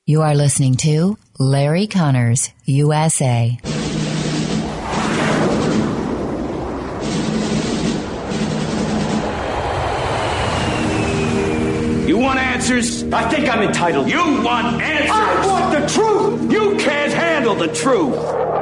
You are listening to Larry Connors, USA. You want answers? I think I'm entitled. You want answers? I want the truth! You can't handle the truth!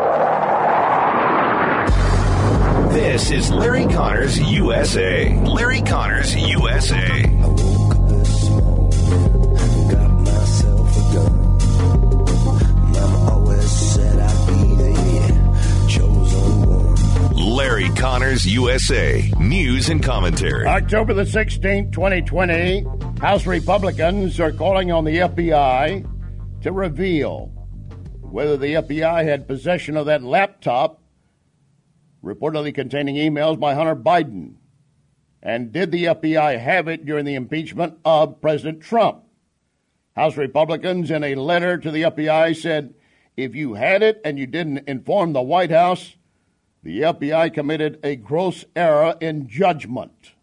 This is Larry Connors, USA. Larry Connors, USA. I woke up this morning, got myself a gun. Mama always said I'd be the chosen one. Larry Connors, USA. News and commentary. October the 16th, 2020, House Republicans are calling on the FBI to reveal whether the FBI had possession of that laptop reportedly containing emails by Hunter Biden. And did the FBI have it during the impeachment of President Trump? House Republicans, in a letter to the FBI, said, if you had it and you didn't inform the White House, the FBI committed a gross error in judgment.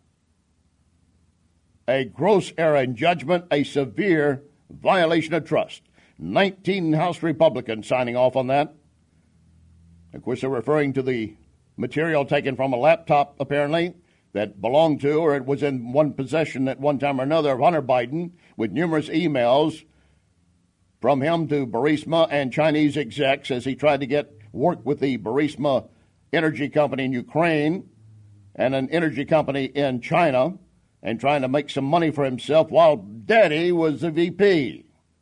A gross error in judgment, a severe violation of trust. 19 House Republicans signing off on that. Of course, they're referring to the material taken from a laptop, apparently, that belonged to or it was in one possession at one time or another of Hunter Biden, with numerous emails from him to Burisma and Chinese execs as he tried to get work with the Burisma energy company in Ukraine and an energy company in China and trying to make some money for himself while Daddy was the VP.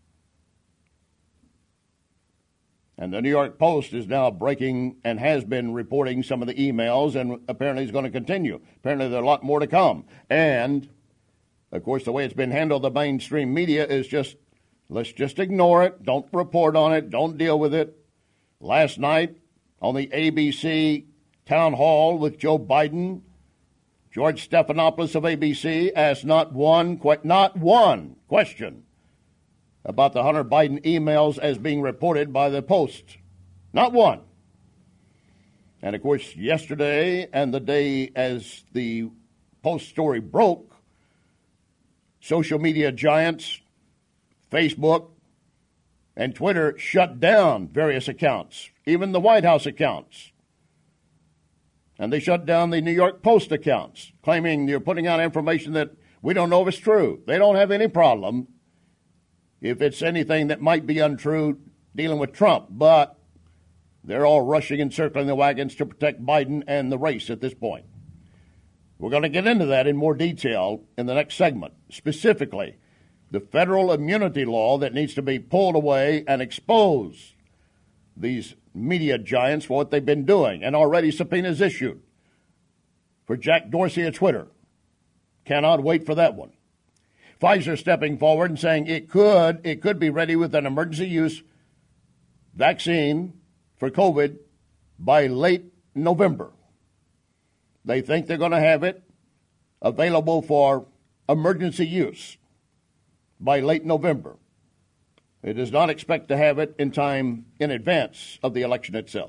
And the New York Post is now breaking and has been reporting some of the emails and apparently is going to continue. Apparently there are a lot more to come. And, of course, the way it's been handled, the mainstream media is just, let's just ignore it. Don't report on it. Don't deal with it. Last night on the ABC town hall with Joe Biden, George Stephanopoulos of ABC asked not one question about the Hunter Biden emails as being reported by the Post. Not one. And, of course, yesterday and the day as the Post story broke, social media giants, Facebook, and Twitter shut down various accounts, even the White House accounts. And they shut down the New York Post accounts, claiming you're putting out information that we don't know if it's true. They don't have any problem if it's anything that might be untrue dealing with Trump, but they're all rushing and circling the wagons to protect Biden and the race at this point. We're going to get into that in more detail in the next segment, specifically the federal immunity law that needs to be pulled away and expose these media giants for what they've been doing, and already subpoenas issued for Jack Dorsey of Twitter. Cannot wait for that one. Pfizer stepping forward and saying it could be ready with an emergency use vaccine for COVID by late November. They think they're going to have it available for emergency use by late November. It does not expect to have it in time in advance of the election itself.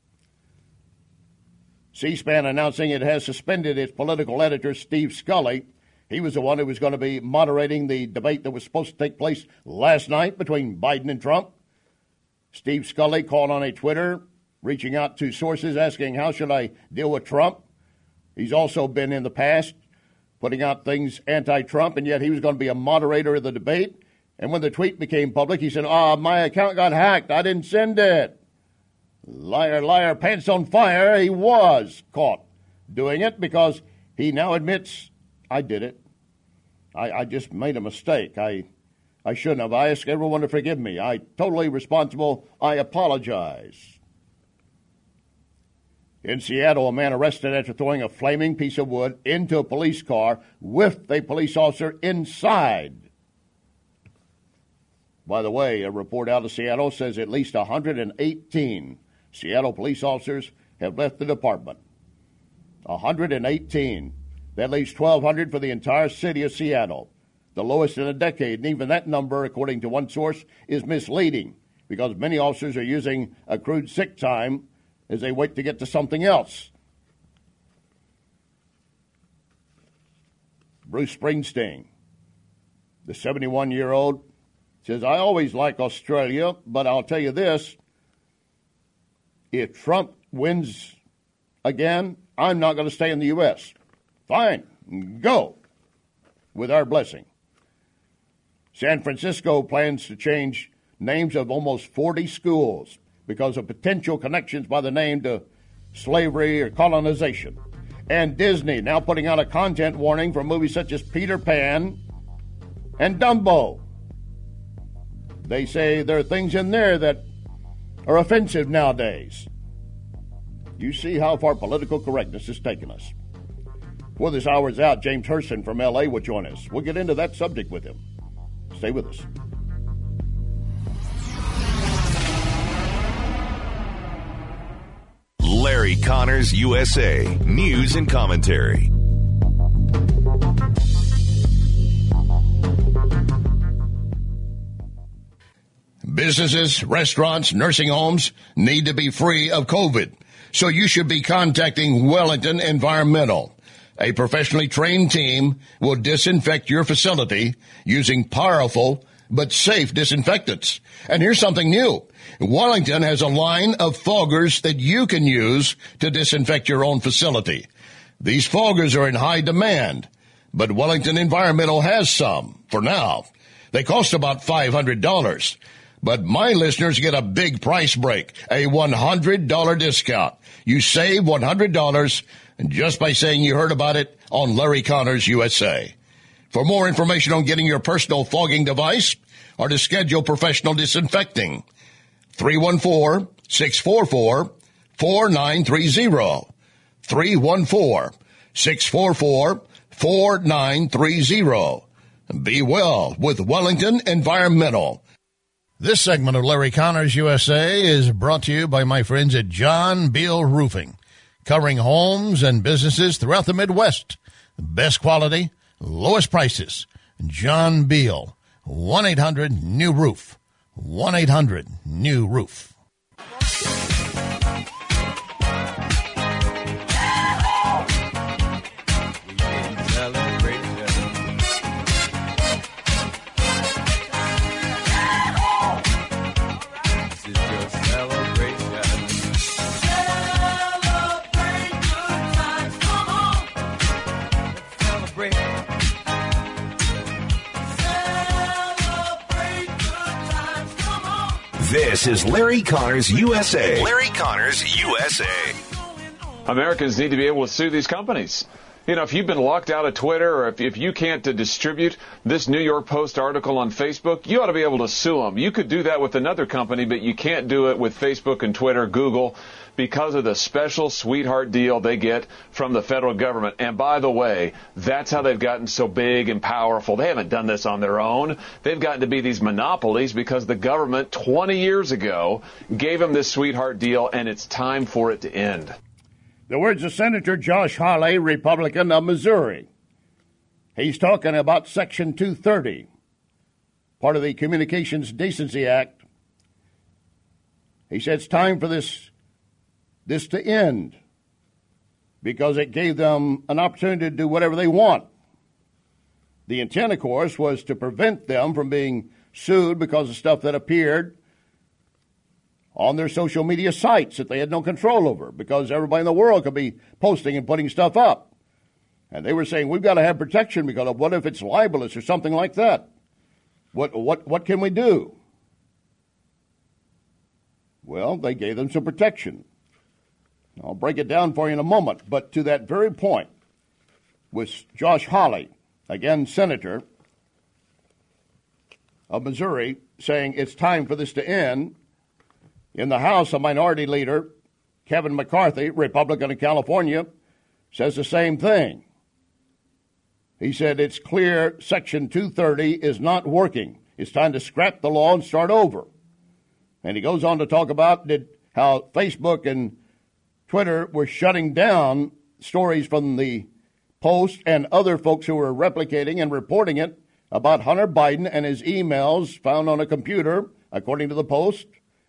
C-SPAN announcing it has suspended its political editor, Steve Scully. He was the one who was going to be moderating the debate that was supposed to take place last night between Biden and Trump. Steve Scully called on a Twitter, reaching out to sources, asking, how should I deal with Trump? He's also been in the past putting out things anti-Trump, and yet he was going to be a moderator of the debate. And when the tweet became public, he said, my account got hacked. I didn't send it. Liar, liar, pants on fire. He was caught doing it because he now admits, I did it. I just made a mistake. I shouldn't have. I ask everyone to forgive me. I totally responsible. I apologize. In Seattle, a man arrested after throwing a flaming piece of wood into a police car with a police officer inside. By the way, a report out of Seattle says at least 118 Seattle police officers have left the department. 118. That leaves 1,200 for the entire city of Seattle, the lowest in a decade. And even that number, according to one source, is misleading because many officers are using accrued sick time as they wait to get to something else. Bruce Springsteen, the 71-year-old Says, I always like Australia, but I'll tell you this. If Trump wins again, I'm not going to stay in the U.S. Fine, go, with our blessing. San Francisco plans to change names of almost 40 schools because of potential connections by the name to slavery or colonization. And Disney now putting out a content warning for movies such as Peter Pan and Dumbo. They say there are things in there that are offensive nowadays. You see how far political correctness has taken us. Before this hour's out, James Hurston from L.A. will join us. We'll get into that subject with him. Stay with us. Larry Connors, USA. News and commentary. Businesses, restaurants, nursing homes need to be free of COVID. So you should be contacting Wellington Environmental. A professionally trained team will disinfect your facility using powerful but safe disinfectants. And here's something new. Wellington has a line of foggers that you can use to disinfect your own facility. These foggers are in high demand, but Wellington Environmental has some for now. They cost about $500. But my listeners get a big price break, a $100 discount. You save $100 just by saying you heard about it on Larry Connors USA. For more information on getting your personal fogging device or to schedule professional disinfecting, 314-644-4930. 314-644-4930. Be well with Wellington Environmental. This segment of Larry Connors USA is brought to you by my friends at John Beal Roofing, covering homes and businesses throughout the Midwest. The best quality, lowest prices. John Beal, 1-800-NEW-ROOF. 1-800-NEW-ROOF. This is Larry Connors USA. Larry Connors USA. Americans need to be able to sue these companies. You know, if you've been locked out of Twitter or if you can't distribute this New York Post article on Facebook, you ought to be able to sue them. You could do that with another company, but you can't do it with Facebook and Twitter, Google, because of the special sweetheart deal they get from the federal government. And by the way, that's how they've gotten so big and powerful. They haven't done this on their own. They've gotten to be these monopolies because the government 20 years ago gave them this sweetheart deal, and it's time for it to end. The words of Senator Josh Hawley, Republican of Missouri. He's talking about Section 230, part of the Communications Decency Act. He said it's time for this to end because it gave them an opportunity to do whatever they want. The intent, of course, was to prevent them from being sued because of stuff that appeared on their social media sites that they had no control over because everybody in the world could be posting and putting stuff up. And they were saying, we've got to have protection because of what if it's libelous or something like that? What can we do? Well, they gave them some protection. I'll break it down for you in a moment. But to that very point, with Josh Hawley, again, Senator of Missouri, saying it's time for this to end, in the House, a minority leader, Kevin McCarthy, Republican of California, says the same thing. He said it's clear Section 230 is not working. It's time to scrap the law and start over. And he goes on to talk about how Facebook and Twitter were shutting down stories from the Post and other folks who were replicating and reporting it about Hunter Biden and his emails found on a computer, according to the Post.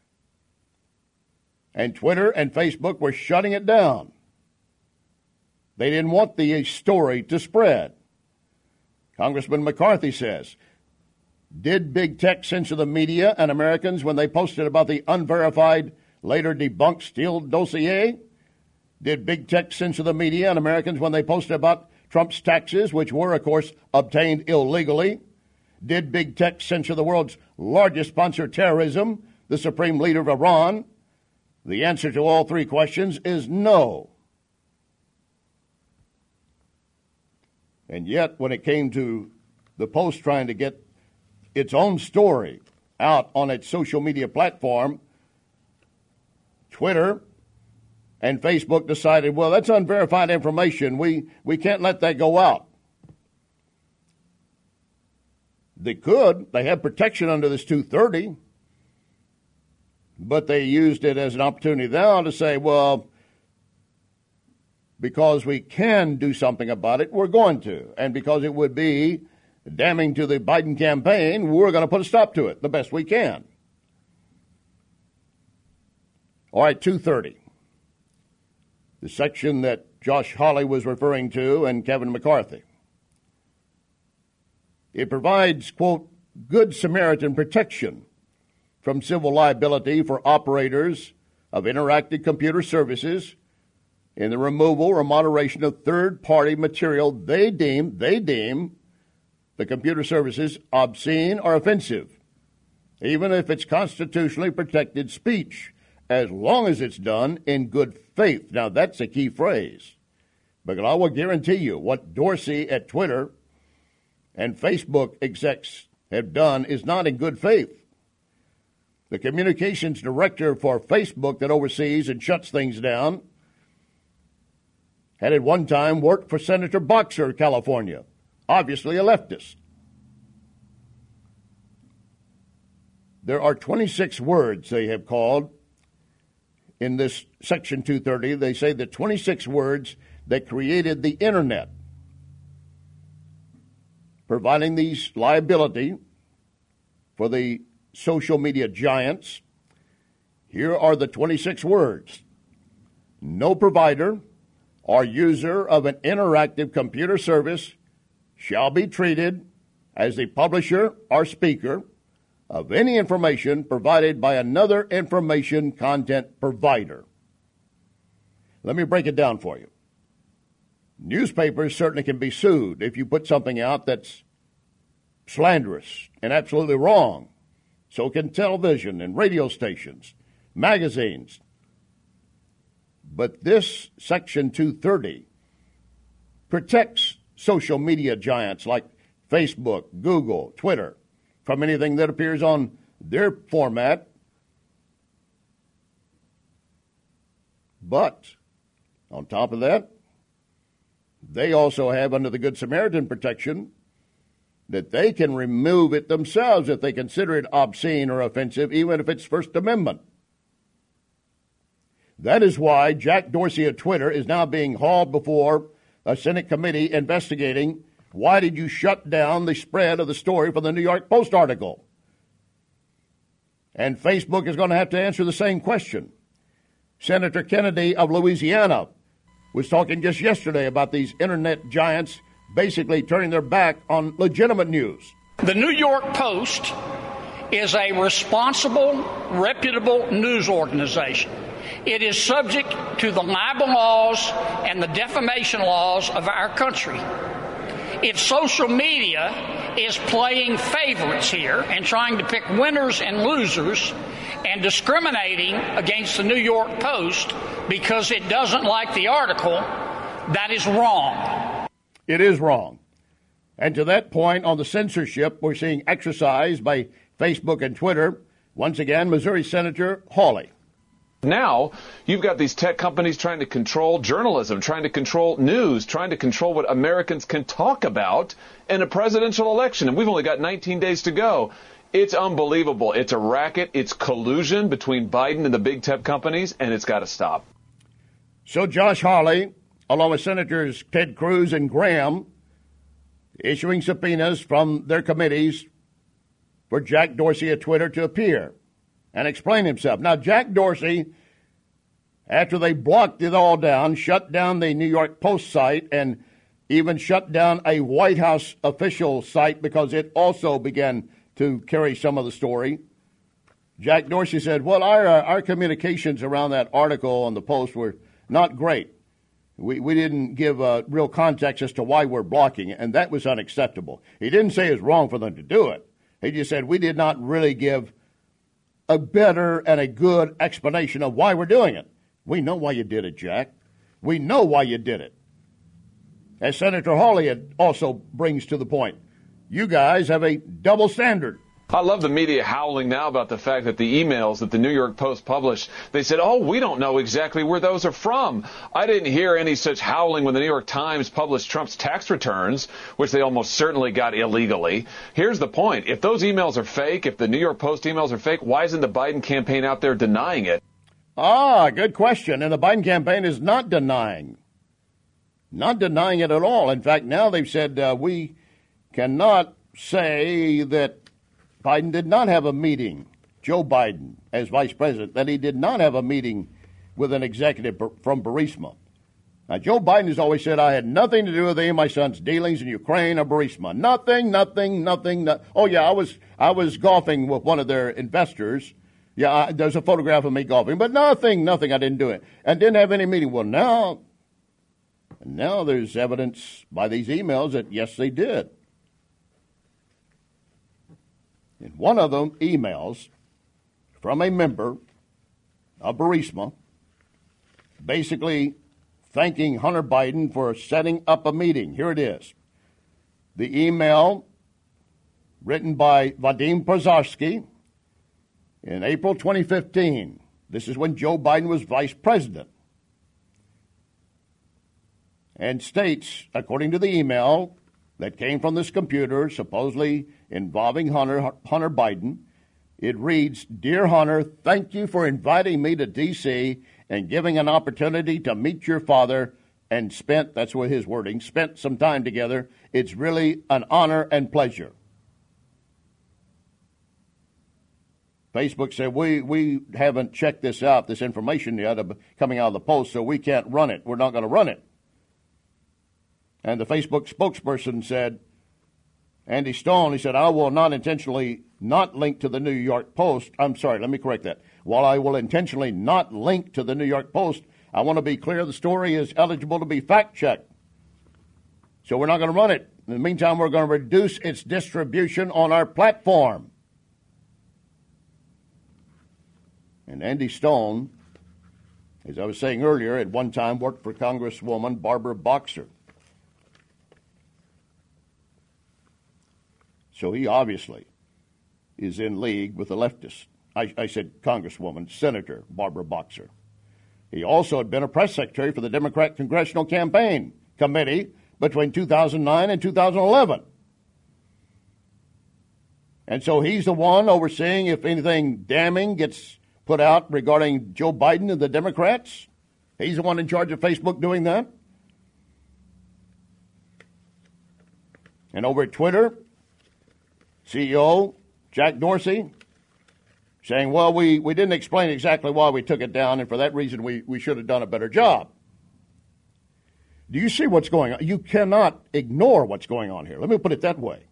And Twitter and Facebook were shutting it down. They didn't want the story to spread. Congressman McCarthy says, Did big tech censor the media and Americans when they posted about the unverified, later debunked Steele dossier? Did big tech censor the media and Americans when they posted about Trump's taxes, which were, of course, obtained illegally? Did big tech censor the world's largest sponsor of terrorism, the supreme leader of Iran? The answer to all three questions is no. And yet, when it came to the Post trying to get its own story out on its social media platform, Twitter and Facebook decided, well, that's unverified information. We can't let that go out. They could. They have protection under this 230. But they used it as an opportunity now to say, well, because we can do something about it, we're going to. And because it would be damning to the Biden campaign, we're going to put a stop to it the best we can. All right, 230. The section that Josh Hawley was referring to and Kevin McCarthy. It provides, quote, Good Samaritan protection from civil liability for operators of interactive computer services in the removal or moderation of third-party material they deem the computer services obscene or offensive, even if it's constitutionally protected speech, as long as it's done in good faith. Now, that's a key phrase. But I will guarantee you what Dorsey at Twitter and Facebook execs have done is not in good faith. The communications director for Facebook that oversees and shuts things down had at one time worked for Senator Boxer of California, obviously a leftist. There are 26 words they have called in this Section 230. They say the 26 words that created the Internet, providing these liability for the social media giants. Here are the 26 words. No provider or user of an interactive computer service shall be treated as the publisher or speaker of any information provided by another information content provider. Let me break it down for you. Newspapers certainly can be sued if you put something out that's slanderous and absolutely wrong. So can television and radio stations, magazines. But this Section 230 protects social media giants like Facebook, Google, Twitter from anything that appears on their format. But on top of that, they also have under the Good Samaritan protection that they can remove it themselves if they consider it obscene or offensive, even if it's First Amendment. That is why Jack Dorsey of Twitter is now being hauled before a Senate committee investigating why did you shut down the spread of the story from the New York Post article. And Facebook is going to have to answer the same question. Senator Kennedy of Louisiana was talking just yesterday about these internet giants basically turning their back on legitimate news. The New York Post is a responsible, reputable news organization. It is subject to the libel laws and the defamation laws of our country. If social media is playing favorites here and trying to pick winners and losers and discriminating against the New York Post because it doesn't like the article, that is wrong. It is wrong. And to that point on the censorship we're seeing exercised by Facebook and Twitter, once again, Missouri Senator Hawley. Now, you've got these tech companies trying to control journalism, trying to control news, trying to control what Americans can talk about in a presidential election. And we've only got 19 days to go. It's unbelievable. It's a racket. It's collusion between Biden and the big tech companies, and it's got to stop. So Josh Hawley, along with Senators Ted Cruz and Graham, issuing subpoenas from their committees for Jack Dorsey of Twitter to appear and explain himself. Now, Jack Dorsey, after they blocked it all down, shut down the New York Post site and even shut down a White House official site because it also began to carry some of the story. Jack Dorsey said, well, our communications around that article on the Post were not great. We didn't give real context as to why we're blocking it, and that was unacceptable. He didn't say it's wrong for them to do it. He just said we did not really give a better and a good explanation of why we're doing it. We know why you did it, Jack. We know why you did it. As Senator Hawley also brings to the point, you guys have a double standard. I love the media howling now about the fact that the emails that the New York Post published, they said, oh, we don't know exactly where those are from. I didn't hear any such howling when the New York Times published Trump's tax returns, which they almost certainly got illegally. Here's the point. If those emails are fake, if the New York Post emails are fake, why isn't the Biden campaign out there denying it? Good question. And the Biden campaign is not denying it at all. In fact, now they've said we cannot say that Biden did not have a meeting, Joe Biden, as vice president, that he did not have a meeting with an executive from Burisma. Now, Joe Biden has always said, I had nothing to do with any of my son's dealings in Ukraine or Burisma. Nothing. Oh, yeah, I was golfing with one of their investors. Yeah, there's a photograph of me golfing, but nothing, I didn't do it. And didn't have any meeting. Well, now there's evidence by these emails that, yes, they did. In one of them, emails from a member of Burisma, basically thanking Hunter Biden for setting up a meeting. Here it is. The email written by Vadim Prozharsky in April 2015. This is when Joe Biden was vice president. And states, according to the email that came from this computer, supposedly involving Hunter Biden, it reads, Dear Hunter, thank you for inviting me to D.C. and giving an opportunity to meet your father and that's what his wording, spent some time together. It's really an honor and pleasure. Facebook said, we haven't checked this out, this information yet coming out of the Post, so we can't run it. We're not going to run it. And the Facebook spokesperson said, Andy Stone, he said, I will not intentionally not link to the New York Post. I'm sorry, let me correct that. While I will intentionally not link to the New York Post, I want to be clear the story is eligible to be fact-checked. So we're not going to run it. In the meantime, we're going to reduce its distribution on our platform. And Andy Stone, as I was saying earlier, at one time worked for Congresswoman Barbara Boxer. So he obviously is in league with the leftists. I said Congresswoman, Senator Barbara Boxer. He also had been a press secretary for the Democrat Congressional Campaign Committee between 2009 and 2011. And so he's the one overseeing if anything damning gets put out regarding Joe Biden and the Democrats. He's the one in charge of Facebook doing that. And over at Twitter, CEO Jack Dorsey saying, well, we didn't explain exactly why we took it down, and for that reason we should have done a better job. Do you see what's going on? You cannot ignore what's going on here. Let me put it that way.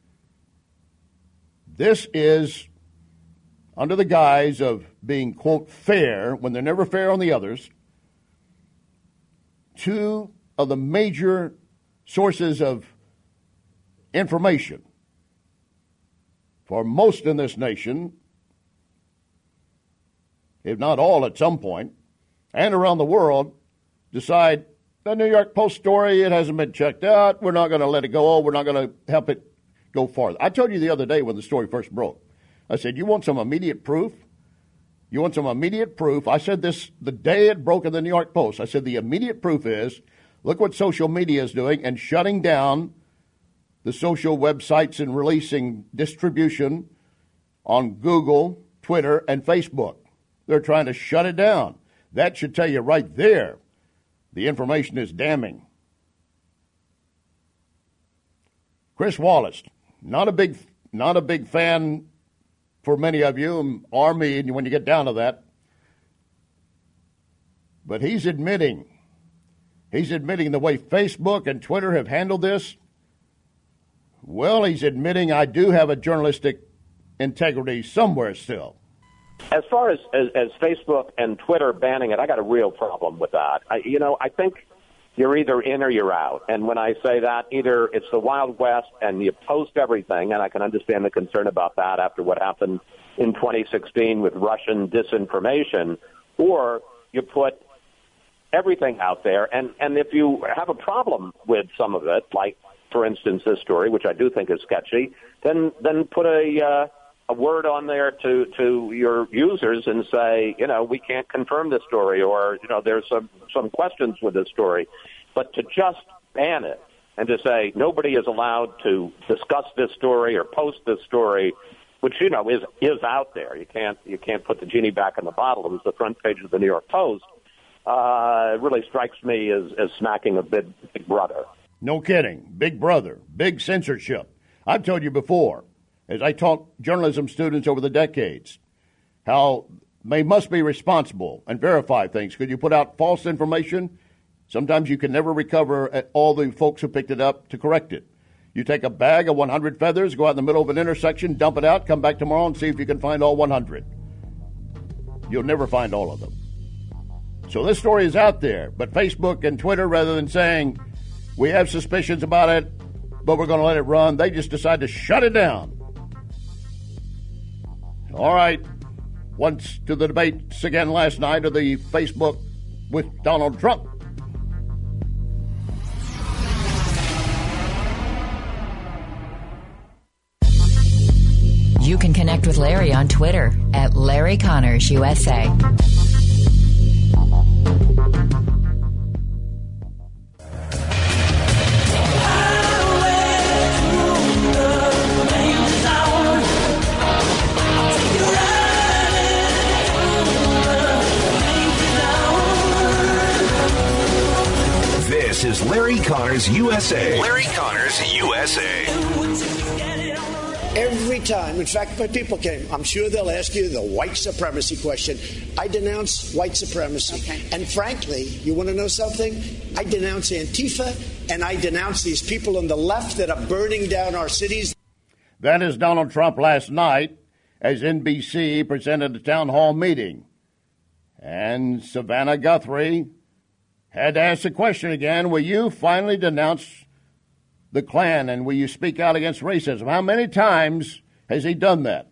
This is under the guise of being, quote, fair, when they're never fair on the others. Two of the major sources of information for most in this nation, if not all at some point, and around the world, decide the New York Post story, it hasn't been checked out, we're not going to let it go, we're not going to help it go farther. I told you the other day when the story first broke, I said, you want some immediate proof? You want some immediate proof? I said this the day it broke in the New York Post. I said the immediate proof is, look what social media is doing and shutting down the social websites and releasing distribution on Google, Twitter, and Facebook. They're trying to shut it down. That should tell you right there the information is damning. Chris Wallace, not a big fan for many of you, or me, when you get down to that. But he's admitting the way Facebook and Twitter have handled this. Well, he's admitting I do have a journalistic integrity somewhere still. As far as Facebook and Twitter banning it, I got a real problem with that. I think you're either in or you're out. And when I say that, either it's the Wild West and you post everything, and I can understand the concern about that after what happened in 2016 with Russian disinformation, or you put everything out there. And if you have a problem with some of it, like, for instance, this story, which I do think is sketchy, then put a word on there to your users and say, we can't confirm this story, or, there's some questions with this story. But to just ban it and to say nobody is allowed to discuss this story or post this story, which, is out there. You can't put the genie back in the bottle. It was the front page of the New York Post. It really strikes me as smacking of Big Brother. No kidding. Big Brother. Big censorship. I've told you before, as I taught journalism students over the decades, how they must be responsible and verify things. Could you put out false information? Sometimes you can never recover all the folks who picked it up to correct it. You take a bag of 100 feathers, go out in the middle of an intersection, dump it out, come back tomorrow and see if you can find all 100. You'll never find all of them. So this story is out there, but Facebook and Twitter, rather than saying, we have suspicions about it, but we're going to let it run, they just decide to shut it down. All right. Once to the debates again last night of the Facebook with Donald Trump. You can connect with Larry on Twitter at Larry Connors USA. This is Larry Connors USA. Larry Connors USA. Every time, in fact, my people came, I'm sure they'll ask you the white supremacy question. I denounce white supremacy. Okay. And frankly, you want to know something? I denounce Antifa, and I denounce these people on the left that are burning down our cities. That is Donald Trump last night as NBC presented a town hall meeting. And Savannah Guthrie had to ask the question again, will you finally denounce the Klan, and will you speak out against racism? How many times has he done that?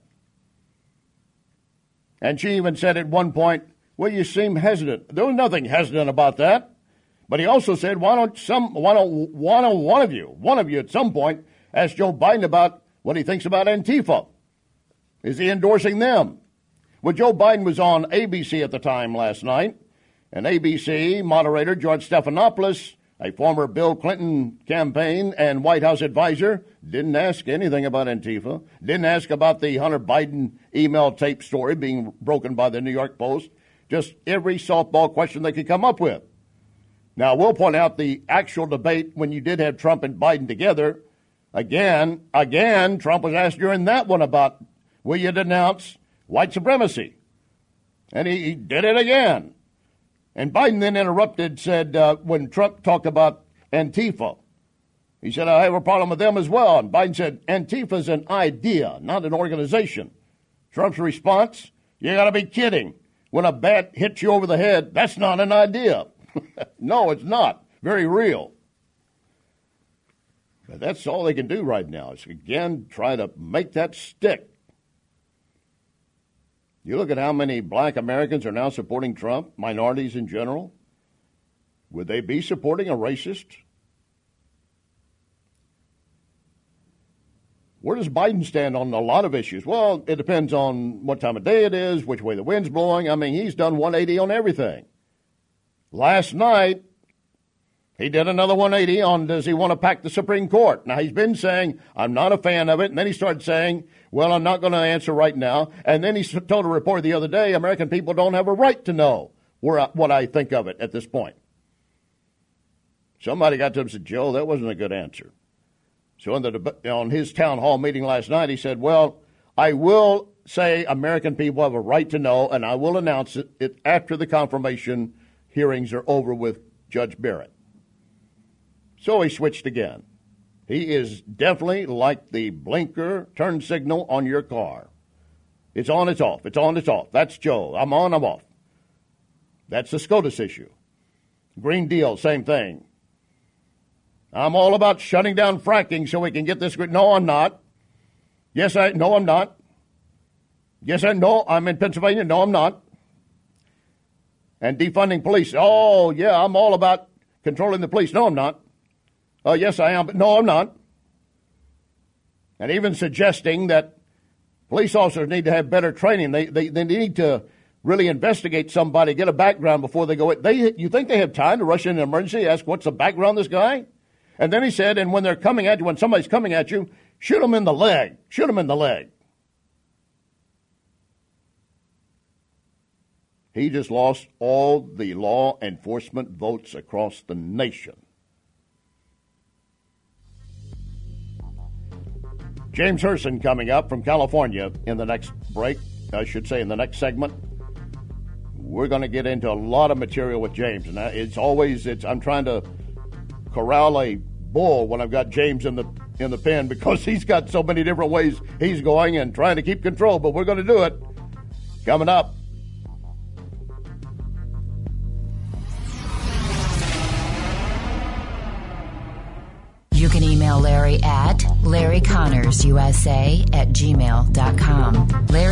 And she even said at one point, well, you seem hesitant. There was nothing hesitant about that. But he also said, why don't one of you at some point ask Joe Biden about what he thinks about Antifa? Is he endorsing them? Well, Joe Biden was on ABC at the time last night, and ABC moderator George Stephanopoulos, a former Bill Clinton campaign and White House advisor, didn't ask anything about Antifa, didn't ask about the Hunter Biden email tape story being broken by the New York Post, just every softball question they could come up with. Now, we'll point out the actual debate when you did have Trump and Biden together. Again, Trump was asked during that one about, will you denounce white supremacy? And he did it again. And Biden then interrupted, said, when Trump talked about Antifa, he said, I have a problem with them as well. And Biden said, Antifa's an idea, not an organization. Trump's response, you got to be kidding. When a bat hits you over the head, that's not an idea. No, it's not. Very real. But that's all they can do right now is, again, try to make that stick. You look at how many black Americans are now supporting Trump, minorities in general. Would they be supporting a racist? Where does Biden stand on a lot of issues? Well, it depends on what time of day it is, which way the wind's blowing. I mean, he's done 180 on everything. Last night, he did another 180 on does he want to pack the Supreme Court. Now, he's been saying, I'm not a fan of it. And then he started saying, well, I'm not going to answer right now. And then he told a reporter the other day, American people don't have a right to know what I think of it at this point. Somebody got to him and said, Joe, that wasn't a good answer. So on his town hall meeting last night, he said, well, I will say American people have a right to know, and I will announce it after the confirmation hearings are over with Judge Barrett. So he switched again. He is definitely like the blinker turn signal on your car. It's on, it's off. It's on, it's off. That's Joe. I'm on, I'm off. That's the SCOTUS issue. Green Deal, same thing. I'm all about shutting down fracking so we can get this. No, I'm not. No, I'm not. No, I'm in Pennsylvania. No, I'm not. And defunding police. Oh, yeah, I'm all about controlling the police. No, I'm not. Oh, yes, I am, but no, I'm not. And even suggesting that police officers need to have better training. They need to really investigate somebody, get a background before they go in. You think they have time to rush in an emergency, ask what's the background of this guy? And then he said, and when they're coming at you, when somebody's coming at you, shoot them in the leg. Shoot them in the leg. He just lost all the law enforcement votes across the nation. James Herson coming up from California in the next break, I should say in the next segment. We're going to get into a lot of material with James. And I'm trying to corral a bull when I've got James in the pen because he's got so many different ways he's going and trying to keep control. But we're going to do it. Coming up. You can email Larry at LarryConnorsUSA@gmail.com.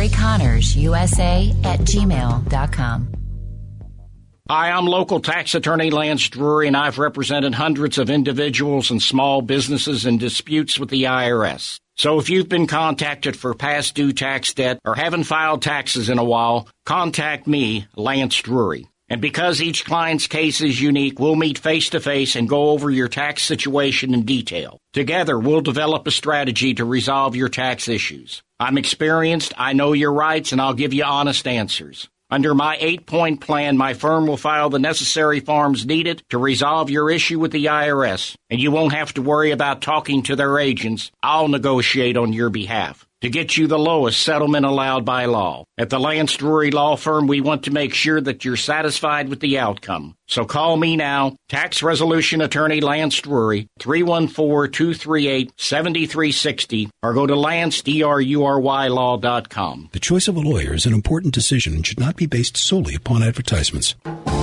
LarryConnorsUSA@gmail.com. Hi, I'm local tax attorney Lance Drury, and I've represented hundreds of individuals and small businesses in disputes with the IRS. So if you've been contacted for past due tax debt or haven't filed taxes in a while, contact me, Lance Drury. And because each client's case is unique, we'll meet face-to-face and go over your tax situation in detail. Together, we'll develop a strategy to resolve your tax issues. I'm experienced, I know your rights, and I'll give you honest answers. Under my 8-point plan, my firm will file the necessary forms needed to resolve your issue with the IRS, and you won't have to worry about talking to their agents. I'll negotiate on your behalf to get you the lowest settlement allowed by law. At the Lance Drury Law Firm, we want to make sure that you're satisfied with the outcome. So call me now, Tax Resolution Attorney Lance Drury, 314-238-7360, or go to LanceDruryLaw.com. The choice of a lawyer is an important decision and should not be based solely upon advertisements.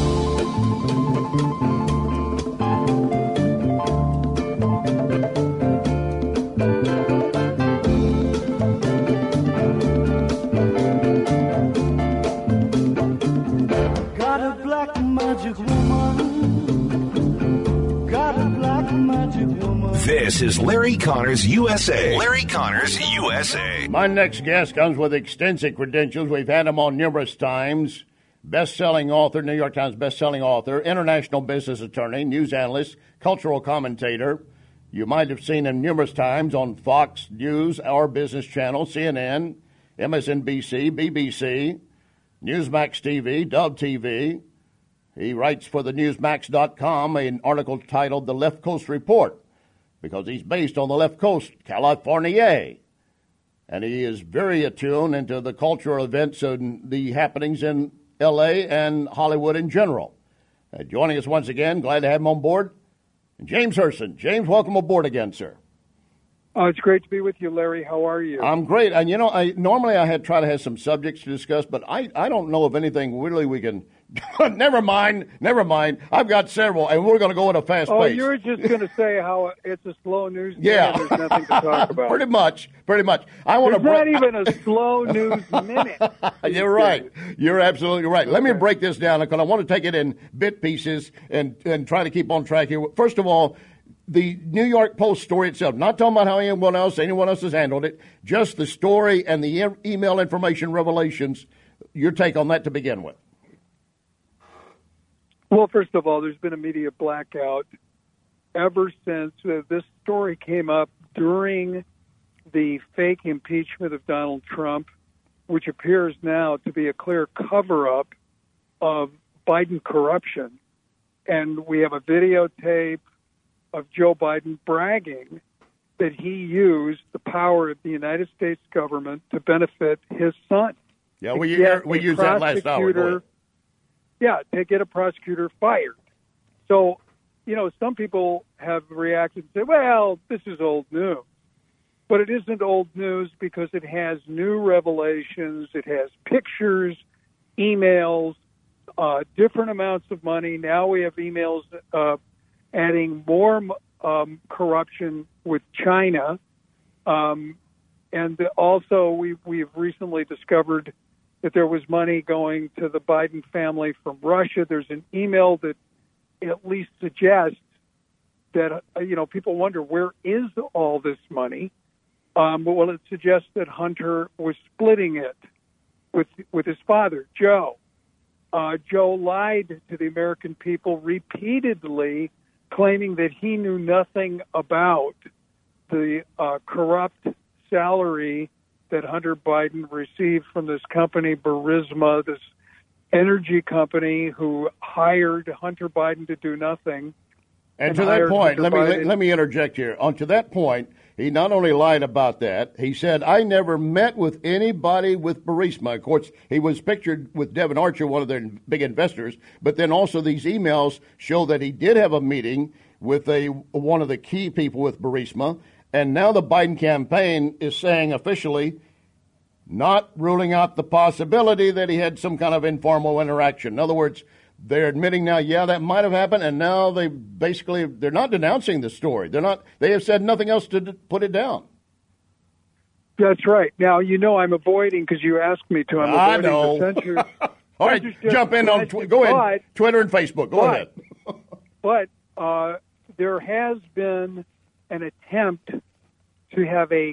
This is Larry Connors USA. Larry Connors USA. My next guest comes with extensive credentials. We've had him on numerous times. Best-selling author, New York Times best-selling author, international business attorney, news analyst, cultural commentator. You might have seen him numerous times on Fox News, Our Business Channel, CNN, MSNBC, BBC, Newsmax TV, Dove TV. He writes for the Newsmax.com an article titled The Left Coast Report, because he's based on the left coast, California. And he is very attuned into the cultural events and the happenings in L.A. and Hollywood in general. Joining us once again, glad to have him on board, James Herson. James, welcome aboard again, sir. It's great to be with you, Larry. How are you? I'm great. And, normally I try to have some subjects to discuss, but I don't know of anything really we can – Never mind. I've got several, and we're going to go at a fast pace. Oh, you're just going to say how it's a slow news day and there's nothing to talk about. Pretty much. There's not even a slow news minute. You're right. You're absolutely right. Let me break this down, because I want to take it in bit pieces and try to keep on track here. First of all, the New York Post story itself, not talking about how anyone else has handled it, just the story and the email information revelations, your take on that to begin with. Well, first of all, there's been a media blackout ever since this story came up during the fake impeachment of Donald Trump, which appears now to be a clear cover-up of Biden corruption. And we have a videotape of Joe Biden bragging that he used the power of the United States government to benefit his son. Yeah, we used that last hour. Yeah, to get a prosecutor fired. So, some people have reacted and said, well, this is old news. But it isn't old news because it has new revelations. It has pictures, emails, different amounts of money. Now we have emails adding more corruption with China. And also we've recently discovered that there was money going to the Biden family from Russia. There's an email that at least suggests that, people wonder, where is all this money? Well, it suggests that Hunter was splitting it with his father, Joe. Joe lied to the American people repeatedly, claiming that he knew nothing about the corrupt salary that Hunter Biden received from this company, Burisma, this energy company who hired Hunter Biden to do nothing. And to that point, let me interject here. To that point, he not only lied about that, he said, I never met with anybody with Burisma. Of course, he was pictured with Devin Archer, one of their big investors, but then also these emails show that he did have a meeting with one of the key people with Burisma. And now the Biden campaign is saying officially, not ruling out the possibility that he had some kind of informal interaction. In other words, they're admitting now, yeah, that might have happened, and now they're not denouncing the story. They have said nothing else to put it down. That's right. Now, I'm avoiding, because you asked me to. I know. All right, jump in on go ahead. Twitter and Facebook. Go ahead. But there has been an attempt to have a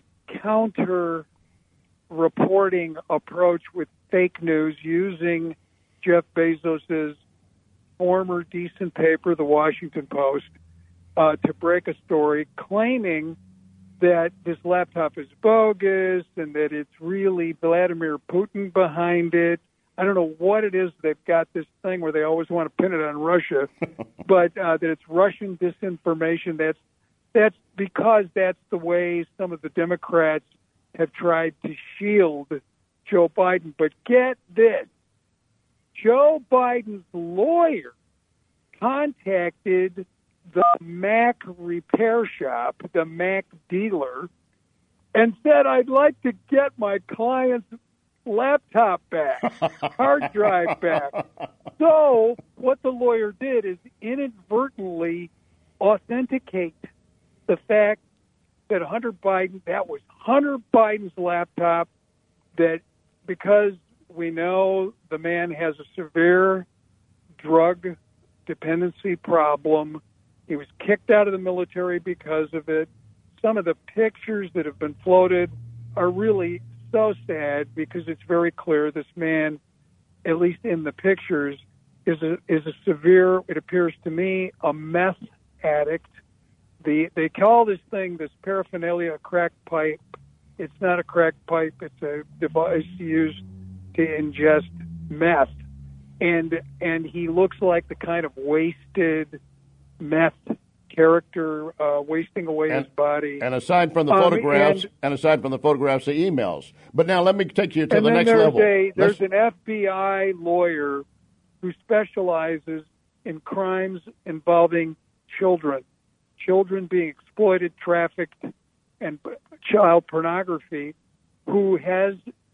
counter-reporting approach with fake news using Jeff Bezos's former decent paper, The Washington Post, to break a story claiming that this laptop is bogus and that it's really Vladimir Putin behind it. I don't know what it is. They've got this thing where they always want to pin it on Russia, but that it's Russian disinformation. That's because that's the way some of the Democrats have tried to shield Joe Biden. But get this. Joe Biden's lawyer contacted the Mac repair shop, the Mac dealer, and said, I'd like to get my client's laptop back, hard drive back. So what the lawyer did is inadvertently authenticate the fact that that was Hunter Biden's laptop, that because we know the man has a severe drug dependency problem. He was kicked out of the military because of it. Some of the pictures that have been floated are really so sad because it's very clear this man, at least in the pictures, is a severe, it appears to me, a meth addict. They call this thing, this paraphernalia, a crack pipe. It's not a crack pipe. It's a device used to ingest meth. And he looks like the kind of wasted meth character, wasting away his body. And aside from the photographs, the emails. But now let me take you to the next level. There's an FBI lawyer who specializes in crimes involving children being exploited, trafficked, and child pornography, who is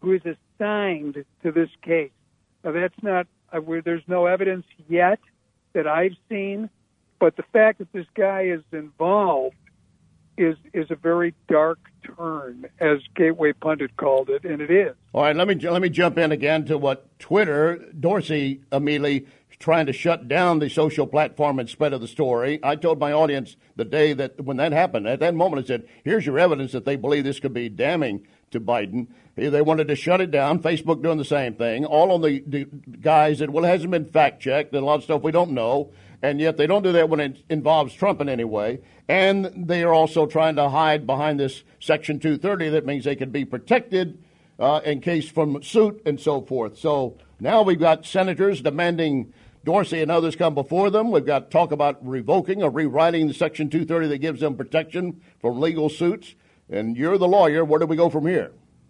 assigned to this case. Now, that's not. There's no evidence yet that I've seen, but the fact that this guy is involved is a very dark turn, as Gateway Pundit called it, and it is. All right, let me jump in again to what Twitter, Dorsey immediately trying to shut down the social platform and spread of the story. I told my audience the day that when that happened, at that moment I said, here's your evidence that they believe this could be damning to Biden. They wanted to shut it down. Facebook doing the same thing. All on the guys that, well, it hasn't been fact-checked and a lot of stuff we don't know. And yet they don't do that when it involves Trump in any way. And they are also trying to hide behind this Section 230 that means they can be protected in case from suit and so forth. So now we've got senators demanding Dorsey and others come before them. We've got talk about revoking or rewriting the Section 230 that gives them protection from legal suits. And you're the lawyer. Where do we go from here?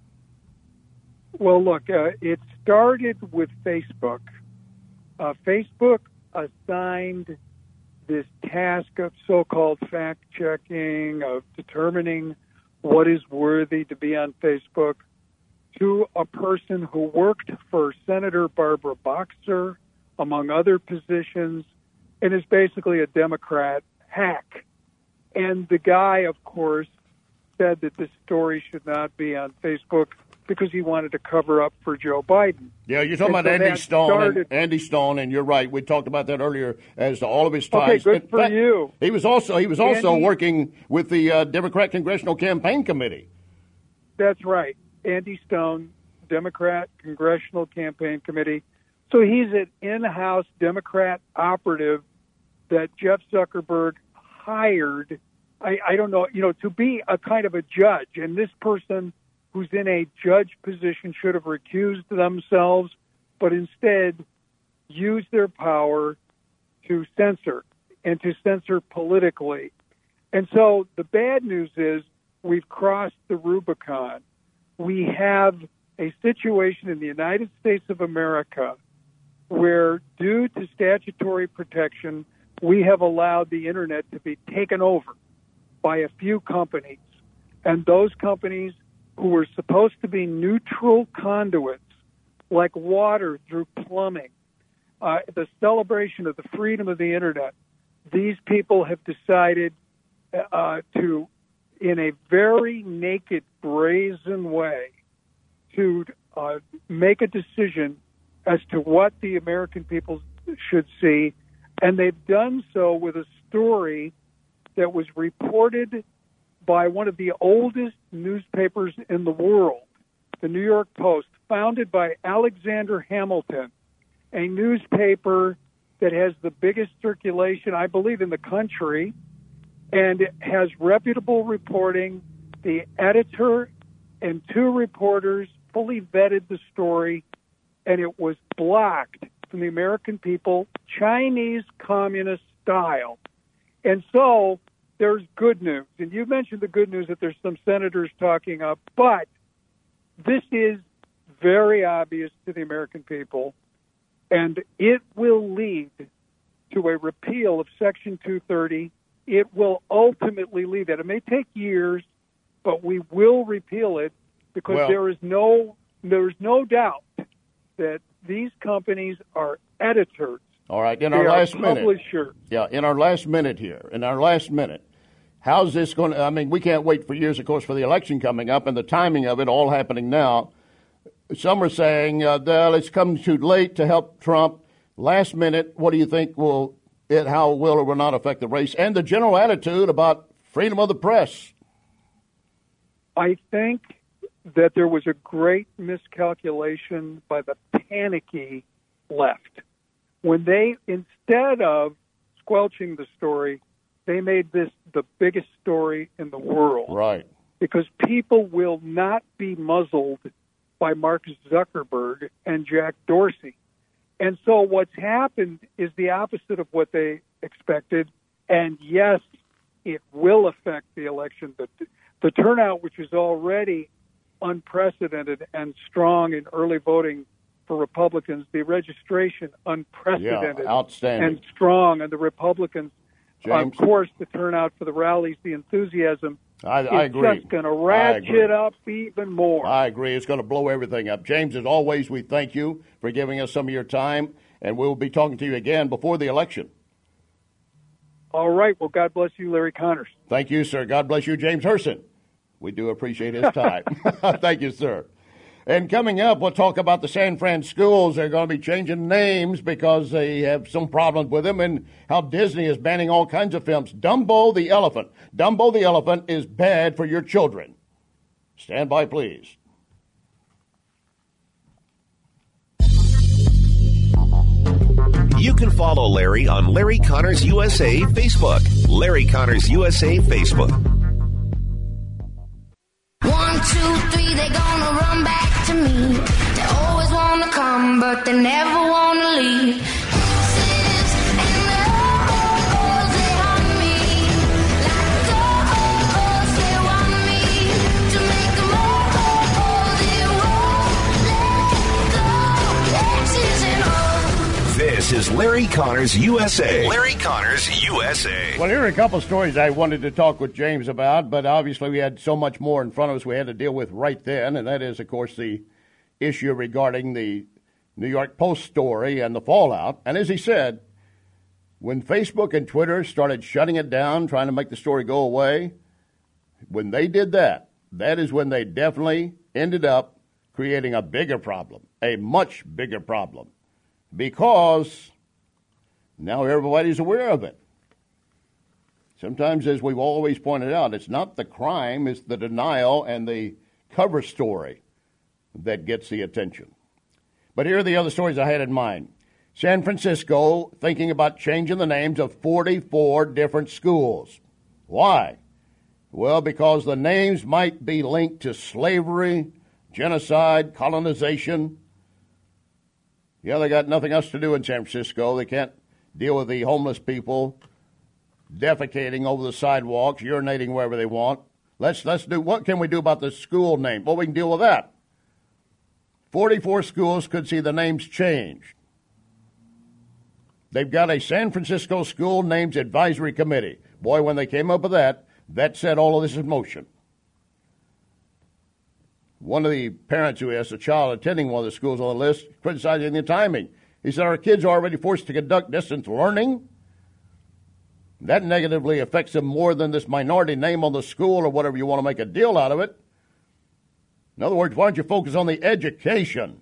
Well, look, it started with Facebook. Facebook assigned this task of so-called fact-checking, of determining what is worthy to be on Facebook, to a person who worked for Senator Barbara Boxer, among other positions, and is basically a Democrat hack. And the guy, of course, said that this story should not be on Facebook because he wanted to cover up for Joe Biden. Yeah, you're talking about Andy Stone, and you're right. We talked about that earlier as to all of his ties. Okay, good for you. He was also working with the Democrat Congressional Campaign Committee. That's right. Andy Stone, Democrat Congressional Campaign Committee. So he's an in-house Democrat operative that Jeff Zuckerberg hired, I don't know, to be a kind of a judge. And this person who's in a judge position should have recused themselves, but instead used their power to censor and to censor politically. And so the bad news is we've crossed the Rubicon. We have a situation in the United States of America where, due to statutory protection, we have allowed the Internet to be taken over by a few companies. And those companies who were supposed to be neutral conduits, like water through plumbing, the celebration of the freedom of the Internet, these people have decided to, in a very naked, brazen way, to make a decision as to what the American people should see. And they've done so with a story that was reported by one of the oldest newspapers in the world, the New York Post, founded by Alexander Hamilton, a newspaper that has the biggest circulation, I believe, in the country, and it has reputable reporting. The editor and two reporters fully vetted the story, and it was blocked from the American people, Chinese communist style. And so there's good news. And you mentioned the good news that there's some senators talking up, but this is very obvious to the American people, and it will lead to a repeal of Section 230. It will ultimately lead that. It may take years, but we will repeal it because there's no doubt that these companies are editors. All right, in our last minute. Publishers. Yeah, in our last minute here, how's this going to, I mean, we can't wait for years, of course, for the election coming up and the timing of it all happening now. Some are saying, it's come too late to help Trump. Last minute, what do you think how will or will not affect the race and the general attitude about freedom of the press? I think that there was a great miscalculation by the panicky left. When they, instead of squelching the story, they made this the biggest story in the world. Right. Because people will not be muzzled by Mark Zuckerberg and Jack Dorsey. And so what's happened is the opposite of what they expected. And yes, it will affect the election. But the turnout, which is already unprecedented and strong in early voting for Republicans, the registration unprecedented outstanding. And strong, and the Republicans, James? Of course, the turnout for the rallies, the enthusiasm, I agree. It's just going to ratchet up even more. I agree. It's going to blow everything up. James, as always, we thank you for giving us some of your time, and we'll be talking to you again before the election. All right. Well, God bless you, Larry Connors. Thank you, sir. God bless you, James Herson. We do appreciate his time. Thank you, sir. And coming up, we'll talk about the San Fran schools. They're going to be changing names because they have some problems with them, and how Disney is banning all kinds of films. Dumbo the Elephant. Dumbo the Elephant is bad for your children. Stand by, please. You can follow Larry on Larry Connors USA Facebook. Larry Connors USA Facebook. 1, 2, 3, they're gonna run back to me. They always wanna come, but they never wanna leave. Kisses and the oh, they haunt me. Like oh, they want me to make them they won't let go. Kisses and oh. This This is Larry Connors USA. Larry Connors USA. Well, here are a couple of stories I wanted to talk with James about, but obviously we had so much more in front of us we had to deal with right then, and that is, of course, the issue regarding the New York Post story and the fallout. And as he said, when Facebook and Twitter started shutting it down, trying to make the story go away, when they did that, that is when they definitely ended up creating a bigger problem, a much bigger problem, because now everybody's aware of it. Sometimes, as we've always pointed out, it's not the crime, it's the denial and the cover story that gets the attention. But here are the other stories I had in mind. San Francisco thinking about changing the names of 44 different schools. Why? Well, because the names might be linked to slavery, genocide, colonization. Yeah, they got nothing else to do in San Francisco. They can't deal with the homeless people defecating over the sidewalks, urinating wherever they want. Let's do, what can we do about the school name? Well, we can deal with that. 44 schools could see the names changed. They've got a San Francisco School Names Advisory Committee. Boy, when they came up with that, that set all of this in motion. One of the parents who has a child attending one of the schools on the list criticizing the timing. He said, our kids are already forced to conduct distance learning. That negatively affects them more than this minority name on the school or whatever you want to make a deal out of it. In other words, why don't you focus on the education?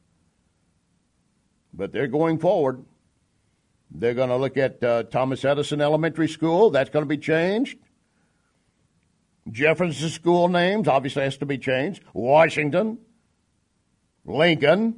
But they're going forward. They're going to look at Thomas Edison Elementary School. That's going to be changed. Jefferson School names obviously has to be changed. Washington. Lincoln.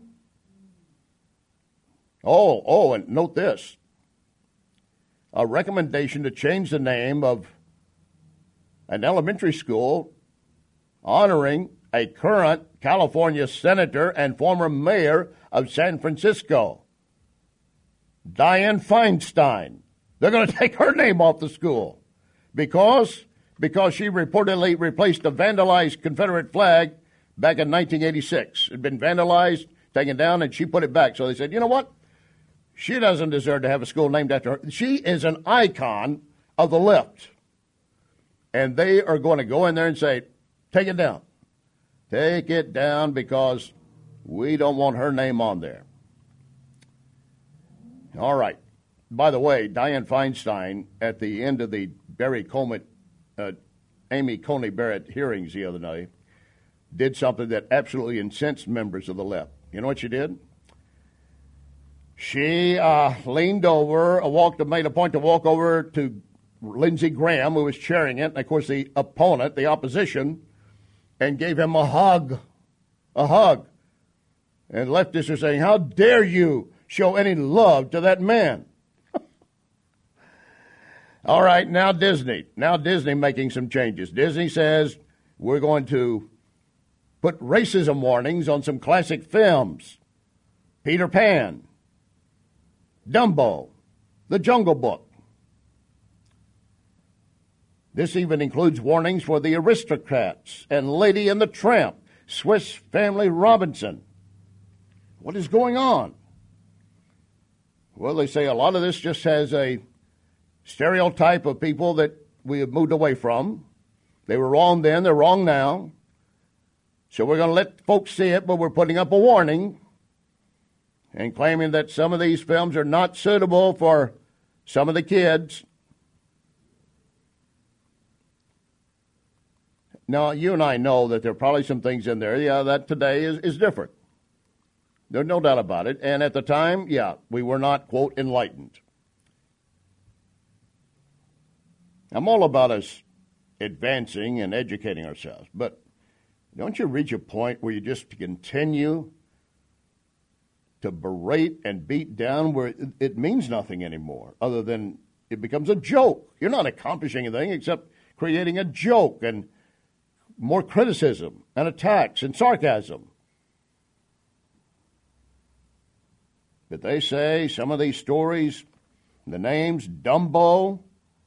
Oh, and note this. A recommendation to change the name of an elementary school honoring a current California senator and former mayor of San Francisco, Dianne Feinstein. They're going to take her name off the school because she reportedly replaced a vandalized Confederate flag back in 1986. It had been vandalized, taken down, and she put it back. So they said, you know what? She doesn't deserve to have a school named after her. She is an icon of the left. And they are going to go in there and say, take it down. Take it down because we don't want her name on there. All right. By the way, Dianne Feinstein, at the end of the Amy Coney Barrett hearings the other night, did something that absolutely incensed members of the left. You know what she did? She leaned over, made a point to walk over to Lindsey Graham, who was chairing it, and of course the opponent, the opposition, and gave him a hug. And leftists are saying, how dare you show any love to that man? All right, now Disney. Now Disney making some changes. Disney says we're going to put racism warnings on some classic films. Peter Pan, Dumbo, The Jungle Book. This even includes warnings for The Aristocrats and Lady and the Tramp, Swiss Family Robinson. What is going on? Well, they say a lot of this just has a stereotype of people that we have moved away from. They were wrong then, they're wrong now. So we're going to let folks see it, but we're putting up a warning and claiming that some of these films are not suitable for some of the kids. Now, you and I know that there are probably some things in there, that today is different. There's no doubt about it. And at the time, we were not, quote, enlightened. I'm all about us advancing and educating ourselves, but don't you reach a point where you just continue to berate and beat down where it means nothing anymore other than it becomes a joke? You're not accomplishing anything except creating a joke and more criticism and attacks and sarcasm. But they say some of these stories, the names, Dumbo,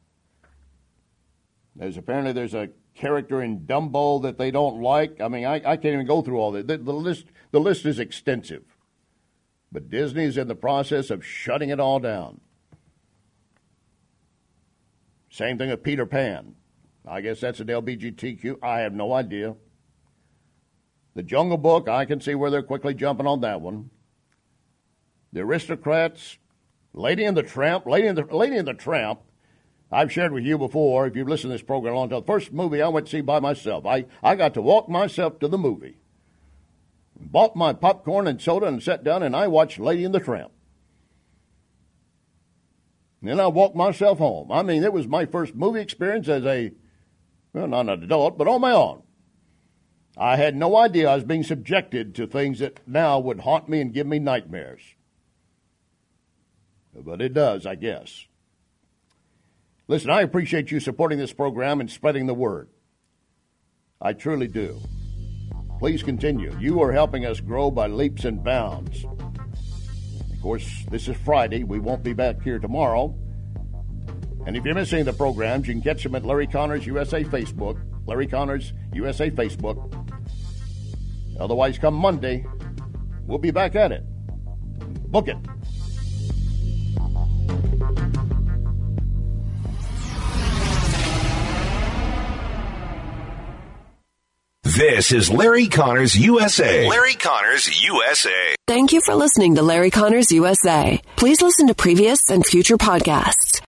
there's a character in Dumbo that they don't like. I mean, I can't even go through all that. The list is extensive. But Disney's in the process of shutting it all down. Same thing with Peter Pan. I guess that's an LGBTQ. I have no idea. The Jungle Book, I can see where they're quickly jumping on that one. The Aristocrats, Lady and the Tramp. Lady and the Tramp, I've shared with you before, if you've listened to this program a long time, the first movie I went to see by myself. I got to walk myself to the movie. Bought my popcorn and soda and sat down and I watched Lady and the Tramp. And then I walked myself home. I mean, it was my first movie experience as not an adult, but on my own. I had no idea I was being subjected to things that now would haunt me and give me nightmares. But it does, I guess. Listen, I appreciate you supporting this program and spreading the word. I truly do. Please continue. You are helping us grow by leaps and bounds. Of course, this is Friday. We won't be back here tomorrow. And if you're missing the programs, you can catch them at Larry Connors USA Facebook. Larry Connors USA Facebook. Otherwise, come Monday, we'll be back at it. Book it. This is Larry Connors USA. Larry Connors USA. Thank you for listening to Larry Connors USA. Please listen to previous and future podcasts